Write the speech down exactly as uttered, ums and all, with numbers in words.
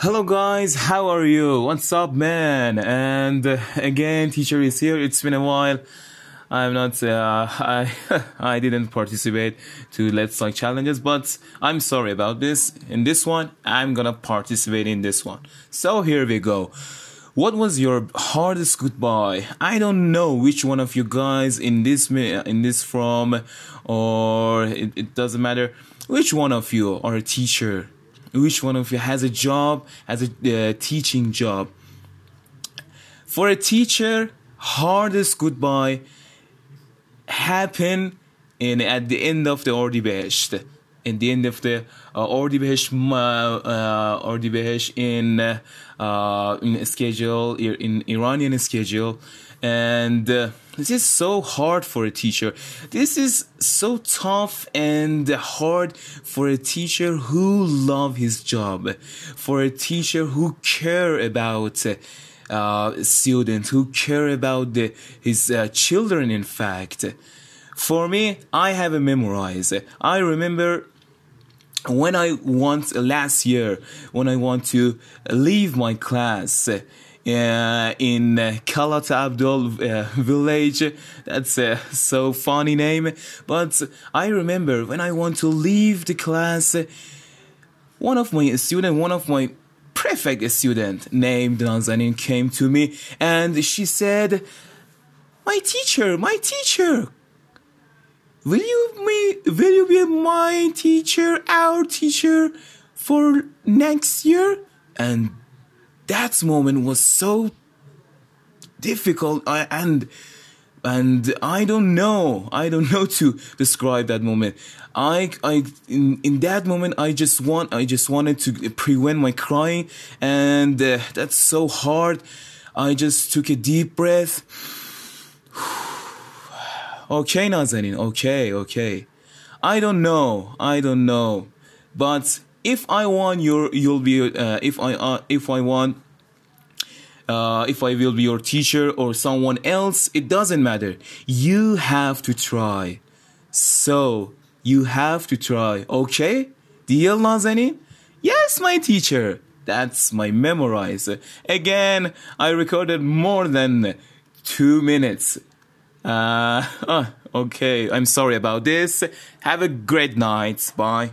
Hello guys, how are you? What's up, man? And uh, again, teacher is here. It's been a while. I'm not. Uh, I I didn't participate to Let's Talk challenges, but I'm sorry about this. In this one, I'm gonna participate in this one. So here we go. What was your hardest goodbye? I don't know which one of you guys in this in this from, or it, it doesn't matter. Which one of you are a teacher? Which one of you has a job, has a uh, teaching job? For a teacher, hardest goodbye happen in at the end of the Ordi Behesht. In the end of the uh, Ordi Behesht, uh, Ordi Behesht in uh, uh, in schedule, in Iranian schedule, and uh, this is so hard for a teacher. This is so tough and hard for a teacher who love his job, for a teacher who care about uh, students, who care about the, his uh, children. In fact, for me, I have a memorize. I remember when I want last year, when I want to leave my class. Uh, in uh, Kalat Abdul uh, village. That's a so funny name. But I remember when I want to leave the class, one of my student, one of my prefect student named Nazanin came to me and she said, "My teacher, my teacher, will you me, will you be my teacher, our teacher for next year?" And that moment was so difficult, I, and and I don't know, I don't know to describe that moment. I I in in that moment I just want I just wanted to prevent my crying, and uh, that's so hard. I just took a deep breath. Okay, Nazanin. Okay, okay. I don't know. I don't know, but if I want your, you'll be. Uh, if I, uh, if I want, uh, if I will be your teacher or someone else, it doesn't matter. You have to try. So you have to try. Okay, deal, Nazanin? Yes, my teacher. That's my memorize. Again, I recorded more than two minutes. Uh, oh, okay. I'm sorry about this. Have a great night. Bye.